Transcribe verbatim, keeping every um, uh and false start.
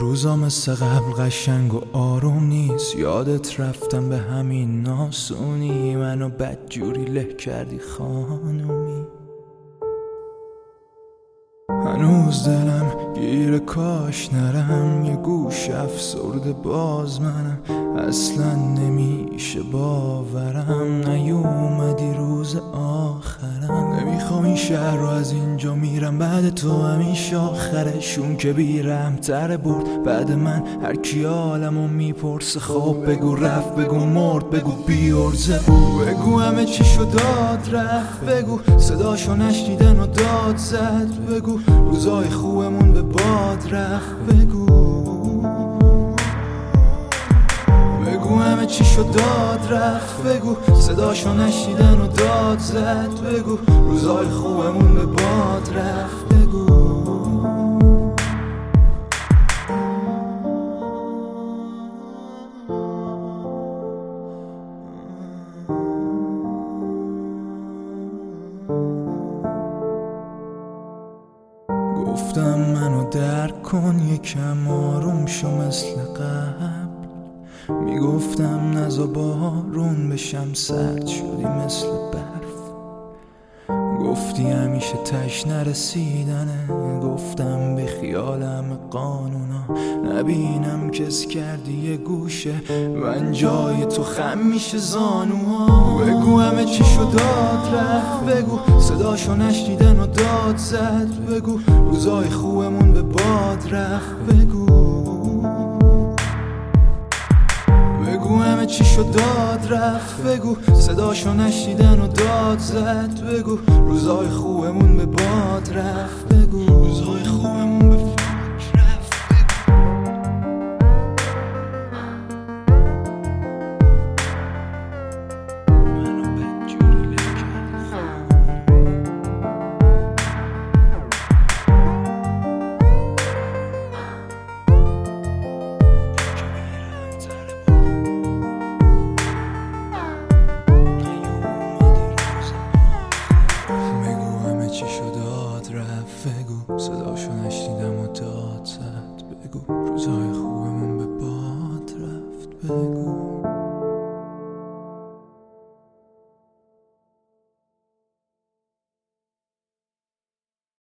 روزا مثل قبل قشنگ و آروم نیست. یادت رفتم به همین ناسونی، منو بدجوری له کردی خانومی. هنوز دلم گیر کاش نرم، یه گوش افسرده باز منم. اصلا نمیشه باورم نیومدی روز آخرم. نمیخوام این شهر رو از اینجا میرم، بعد تو همیشه آخرشون که بیرم تره برد. بعد من هر کی عالمو میپرسه خب بگو رفت، بگو مرد، بگو بیارزه، بگو همه چی شد داد رفت، بگو صداشو نشنیدن و داد زد، بگو روزای خوبمون به باد رفت، بگو بگو همه چی شد داد رفت، بگو صداشو نشنیدن و داد زد، بگو روزای خوبمون به باد رفت، بگو گفتم منو درک کن یکم آروم شو مثل قبل. میگفتم نزا بارون بشم سرد شدی مثل برف. گفتی همیشه تش نرسیدنه، گفتم به خیالم قانونا نبینم کس کردی یه گوشه من جای تو خم میشه زانوها. بگو همه چی شد داد رفت، بگو صداشو نشنیدن و داد زد، بگو روزای خوبمون به باد رفت، بگو بگو همه چی شد داد رفت، بگو صداشو نشنیدن و داد زد، بگو روزای خوبمون به باد رفت، بگو روزای خوبمون به باد رفت، منو بدجوری له کردی چی شد داد رفت، بگو صداشو نشنیدم و داد زد.